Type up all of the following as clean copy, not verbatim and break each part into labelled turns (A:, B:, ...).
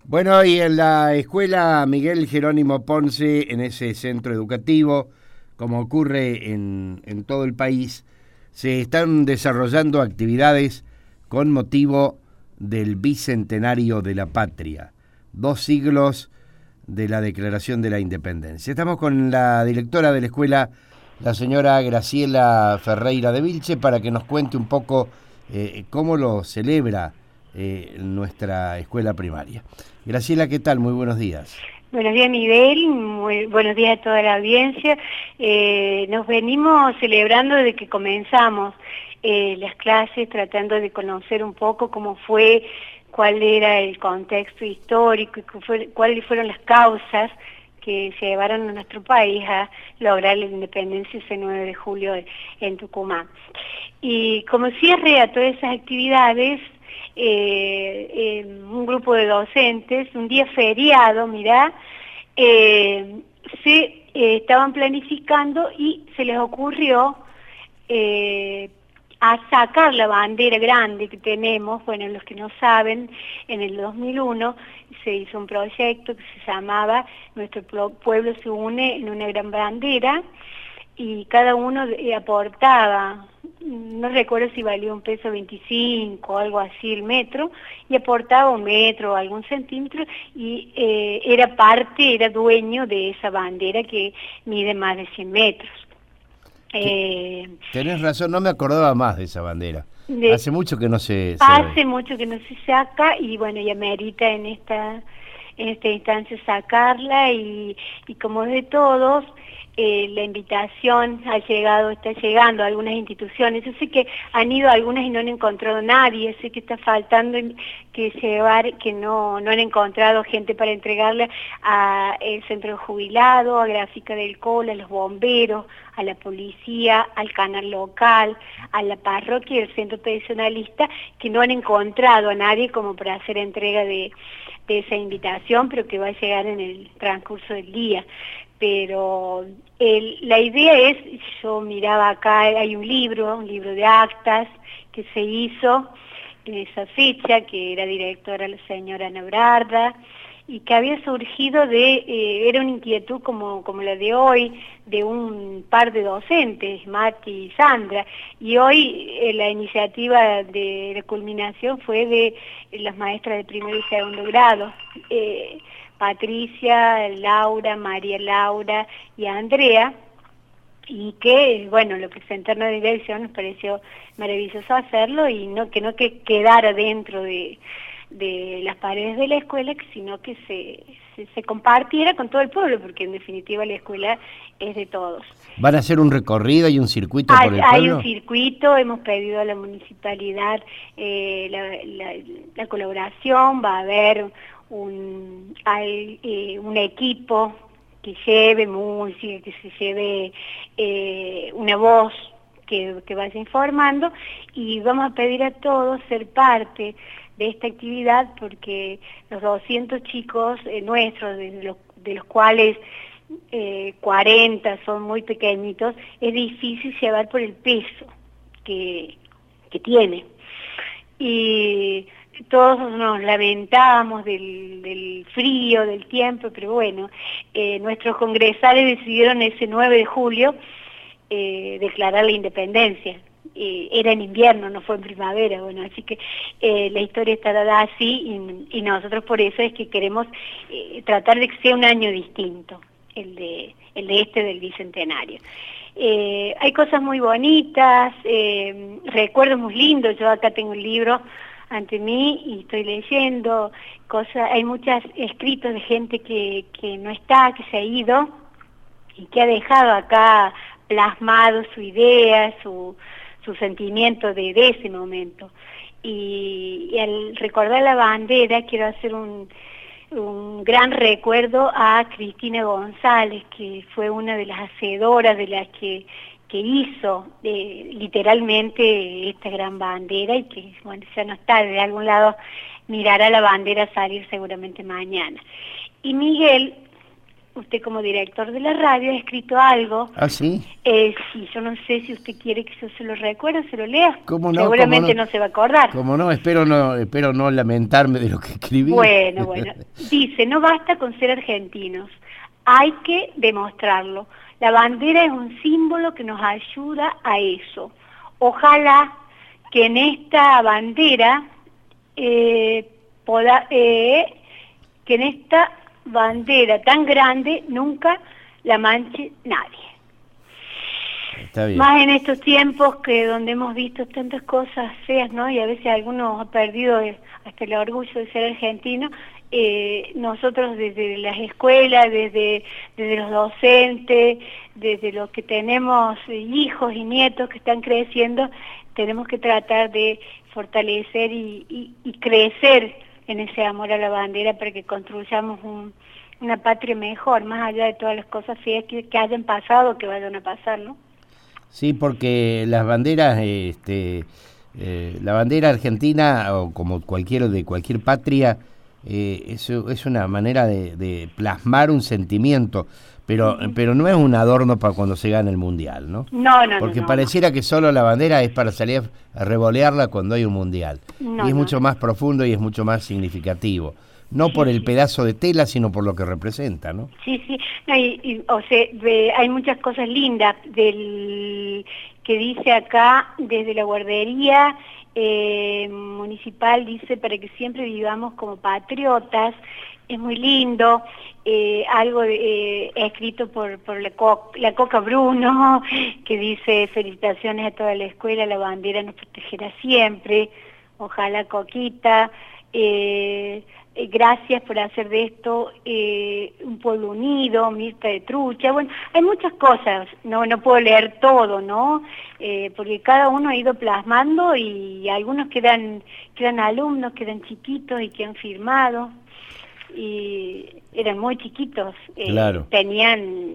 A: Bueno, y en la escuela Miguel Jerónimo Ponce, en ese centro educativo, como ocurre en todo el país, se están desarrollando actividades con motivo del bicentenario de la patria, 2 siglos de la Declaración de la Independencia. Estamos con la directora de la escuela, la señora Graciela Ferreira de Vilche, para que nos cuente un poco cómo lo celebra nuestra escuela primaria. Graciela, ¿qué tal? Muy buenos días.
B: Buenos días, Miguel. Muy buenos días a toda la audiencia. Nos venimos celebrando desde que comenzamos las clases, tratando de conocer un poco cómo fue, cuál era el contexto histórico y cuáles fueron las causas que llevaron a nuestro país a lograr la independencia ese 9 de julio en Tucumán. Y como cierre a todas esas actividades, un grupo de docentes, un día feriado, mirá, se estaban planificando y se les ocurrió a sacar la bandera grande que tenemos. Bueno, los que no saben, en el 2001 se hizo un proyecto que se llamaba Nuestro Pueblo se une en una gran bandera, y cada uno aportaba, no recuerdo si valía $1.25 o algo así el metro, y aportaba 1 metro o algún centímetro, y era dueño de esa bandera que mide más de 100 metros.
A: Tenés razón, no me acordaba más de esa bandera.
B: De,
A: Hace mucho que no se la ve.
B: Hace mucho que no se saca, y bueno, ya merita en esta instancia sacarla, y como es de todos, la invitación está llegando a algunas instituciones. Yo sé que han ido algunas y no han encontrado nadie, sé que está faltando que no han encontrado gente para entregarle a el centro jubilado, a Gráfica del Cola, a los bomberos, a la policía, al canal local, a la parroquia y al centro tradicionalista, que no han encontrado a nadie como para hacer entrega de esa invitación, pero que va a llegar en el transcurso del día. Pero la idea es, yo miraba acá, hay un libro de actas que se hizo en esa fecha, que era directora la señora Ana Brarda, y que había surgido era una inquietud como la de hoy, de un par de docentes, Mati y Sandra, y hoy la iniciativa de la culminación fue de las maestras de primero y segundo grado, Patricia, Laura, María Laura y Andrea, y que, bueno, lo presentaron a la dirección, nos pareció maravilloso hacerlo, y que quedara dentro de las paredes de la escuela, sino que se compartiera con todo el pueblo, porque en definitiva la escuela es de todos.
A: ¿Van a hacer un recorrido y un circuito por el
B: Hay un
A: pueblo?
B: circuito, hemos pedido a la municipalidad la colaboración, va a haber un equipo que lleve música, que se lleve una voz que vaya informando, y vamos a pedir a todos ser parte de esta actividad, porque los 200 chicos nuestros, de los cuales 40 son muy pequeñitos, es difícil llevar por el peso que tiene. Y todos nos lamentábamos del frío, del tiempo, pero bueno, nuestros congresales decidieron ese 9 de julio declarar la independencia. Era en invierno, no fue en primavera, bueno, así que la historia está dada así, y nosotros por eso es que queremos tratar de que sea un año distinto, el del Bicentenario. Hay cosas muy bonitas, recuerdos muy lindos. Yo acá tengo un libro ante mí y estoy leyendo cosas, hay muchos escritos de gente que no está, que se ha ido, y que ha dejado acá plasmado su idea, su sentimiento de ese momento. Y al recordar la bandera, quiero hacer un gran recuerdo a Cristina González, que fue una de las hacedoras, de las que hizo literalmente esta gran bandera, y que, bueno, ya no está, de algún lado mirará la bandera salir seguramente mañana. Y Miguel usted como director de la radio ha escrito algo.
A: ¿Ah, sí?
B: Sí, yo no sé si usted quiere que yo se lo recuerde, se lo lea.
A: ¿Cómo no?
B: Seguramente
A: ¿Cómo
B: no se va a acordar.
A: Como no, espero no lamentarme de lo que escribí.
B: Bueno, dice, no basta con ser argentinos, hay que demostrarlo. La bandera es un símbolo que nos ayuda a eso. Ojalá que en esta bandera que en esta bandera tan grande nunca la manche nadie.
A: Está bien.
B: Más en estos tiempos que donde hemos visto tantas cosas feas, ¿no? Y a veces algunos han perdido hasta el orgullo de ser argentino. Nosotros desde las escuelas, desde los docentes, desde los que tenemos hijos y nietos que están creciendo, tenemos que tratar de fortalecer y crecer en ese amor a la bandera para que construyamos una patria mejor, más allá de todas las cosas feas que hayan pasado o que vayan a pasar, ¿no?
A: Sí, porque las banderas, la bandera argentina, o como cualquier de cualquier patria, es una manera de plasmar un sentimiento, pero no es un adorno para cuando se gana el mundial, ¿no?
B: No.
A: Porque pareciera que solo la bandera es para salir a revolearla cuando hay un mundial. Y es mucho más profundo y es mucho más significativo. No por el pedazo de tela, sino por lo que representa, ¿no?
B: Sí. No, o sea, hay muchas cosas lindas que dice acá desde la guardería municipal, dice para que siempre vivamos como patriotas. Es muy lindo, algo escrito por la Coca Bruno, que dice felicitaciones a toda la escuela, la bandera nos protegerá siempre, ojalá Coquita. Gracias por hacer de esto un pueblo unido, Mirta de Trucha. Bueno, hay muchas cosas, no puedo leer todo, ¿no? Porque cada uno ha ido plasmando y algunos quedan alumnos, quedan chiquitos y que han firmado. Y eran muy chiquitos,
A: claro.
B: Tenían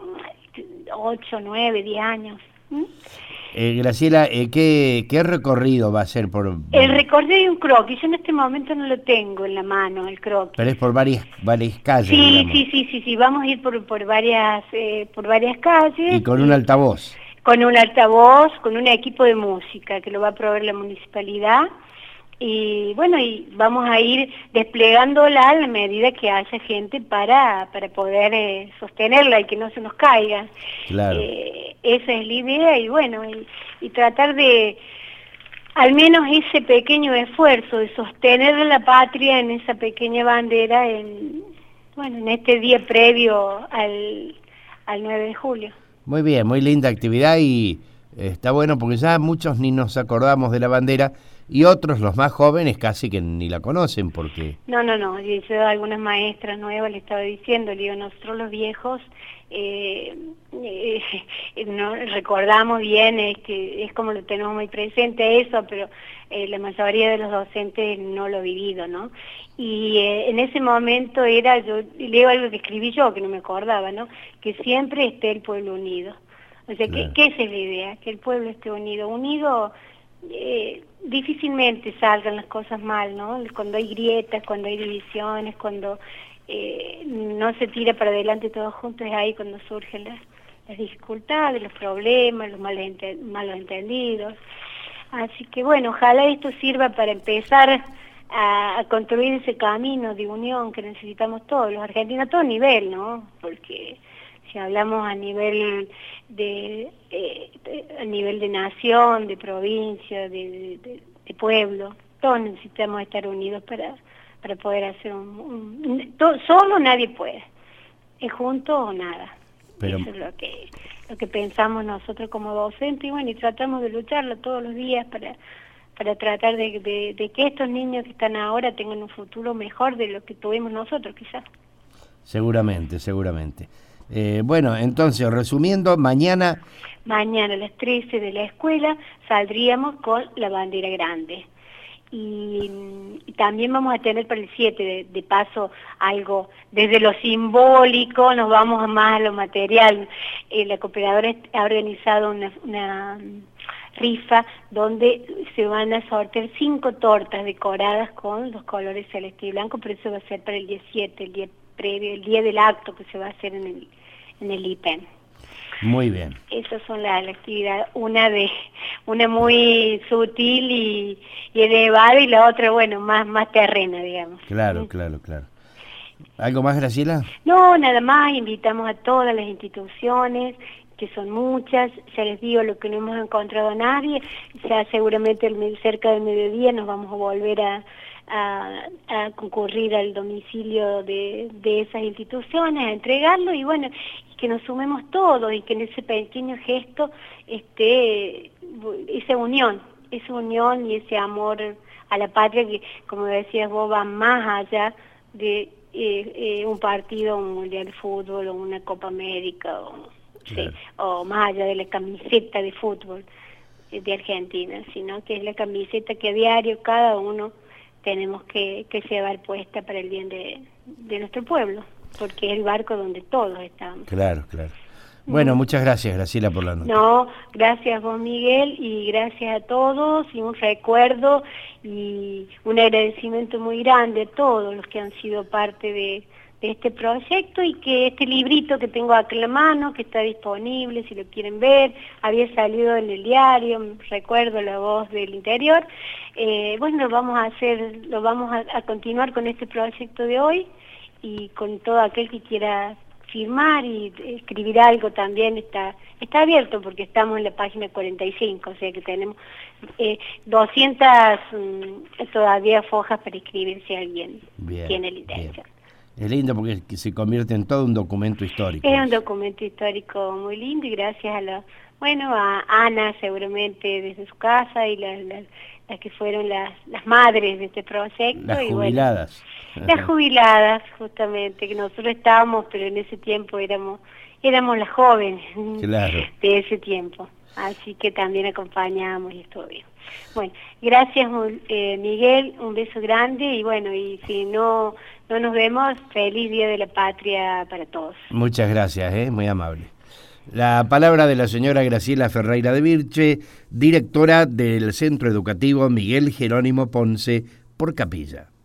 B: 8, 9, 10 años.
A: Graciela, ¿qué recorrido va a ser por...?
B: El recorrido de un croquis, yo en este momento no lo tengo en la mano, el croquis.
A: Pero es por varias calles,
B: sí,
A: digamos.
B: sí, vamos a ir por varias calles.
A: Y con un altavoz.
B: Con un altavoz, con un equipo de música que lo va a proveer la municipalidad. Y bueno, y vamos a ir desplegándola a la medida que haya gente para poder sostenerla y que no se nos caiga.
A: Claro.
B: Esa es la idea y bueno, y tratar de, al menos ese pequeño esfuerzo de sostener la patria en esa pequeña bandera en este día previo al 9 de julio.
A: Muy bien, muy linda actividad y está bueno porque ya muchos ni nos acordamos de la bandera y otros, los más jóvenes, casi que ni la conocen porque...
B: No, yo a algunas maestras nuevas le estaba diciendo, le digo, nosotros los viejos no recordamos bien, es como lo tenemos muy presente eso, pero la mayoría de los docentes no lo ha vivido, ¿no? Y en ese momento yo leo algo que escribí yo, que no me acordaba, ¿no? Que siempre esté el pueblo unido. O sea,
A: claro.
B: ¿qué es la idea? Que el pueblo esté unido, difícilmente salgan las cosas mal, ¿no? Cuando hay grietas, cuando hay divisiones, cuando no se tira para adelante todos juntos, es ahí cuando surgen las dificultades, los problemas, los malos entendidos. Así que bueno, ojalá esto sirva para empezar a construir ese camino de unión que necesitamos todos, los argentinos a todo nivel, ¿no? Porque si hablamos a nivel de nación, de provincia, de pueblo, todos necesitamos estar unidos para poder hacer solo nadie puede, es juntos o nada. Pero eso es lo que pensamos nosotros como docentes y bueno, y tratamos de lucharlo todos los días para tratar de que estos niños que están ahora tengan un futuro mejor de lo que tuvimos nosotros quizás.
A: Seguramente. Bueno, entonces, resumiendo, mañana
B: a las 13 de la escuela saldríamos con la bandera grande. Y también vamos a tener para el 7, de paso, algo desde lo simbólico, nos vamos más a lo material. La cooperadora ha organizado una rifa donde se van a sortear 5 tortas decoradas con los colores celeste y blanco, pero eso va a ser para el día 7, el día previo, el día del acto que se va a hacer en el IPEN.
A: Muy bien.
B: Esas son las actividades, una muy sutil y elevada, y la otra, bueno, más terrena, digamos.
A: Claro, claro, claro. ¿Algo más, Graciela?
B: No, nada más, invitamos a todas las instituciones, que son muchas, ya les digo, lo que no hemos encontrado a nadie, ya seguramente cerca del mediodía nos vamos a volver a concurrir al domicilio de esas instituciones, a entregarlo, y bueno, que nos sumemos todos, y que en ese pequeño gesto esté esa unión y ese amor a la patria que, como decías vos, va más allá de un partido, un mundial de fútbol o una Copa América,
A: Claro.
B: sí, o más allá de la camiseta de fútbol de Argentina, sino que es la camiseta que a diario cada uno tenemos que llevar puesta para el bien de nuestro pueblo, porque es el barco donde todos estamos.
A: Claro, claro. Bueno, muchas gracias, Graciela, por la nota.
B: No, gracias vos, Miguel, y gracias a todos, y un recuerdo y un agradecimiento muy grande a todos los que han sido parte de este proyecto, y que este librito que tengo aquí en la mano, que está disponible si lo quieren ver, había salido en el diario, recuerdo La Voz del Interior. Bueno, vamos a continuar con este proyecto de hoy, y con todo aquel que quiera firmar y escribir algo también está abierto, porque estamos en la página 45, o sea que tenemos 200 todavía fojas para escribir si alguien tiene la intención.
A: Es lindo porque se convierte en todo un documento histórico.
B: Es un documento histórico muy lindo, y gracias a Ana, seguramente desde su casa, y las que fueron las madres de este proyecto.
A: Las jubiladas.
B: Bueno, las jubiladas, justamente, que nosotros estábamos, pero en ese tiempo éramos las jóvenes, claro, de ese tiempo. Así que también acompañamos y estuvo bien. Bueno, gracias Miguel, un beso grande, y bueno, y si no nos vemos, feliz Día de la Patria para todos.
A: Muchas gracias, muy amable. La palabra de la señora Graciela Ferreira de Virche, directora del Centro Educativo Miguel Jerónimo Ponce por Capilla.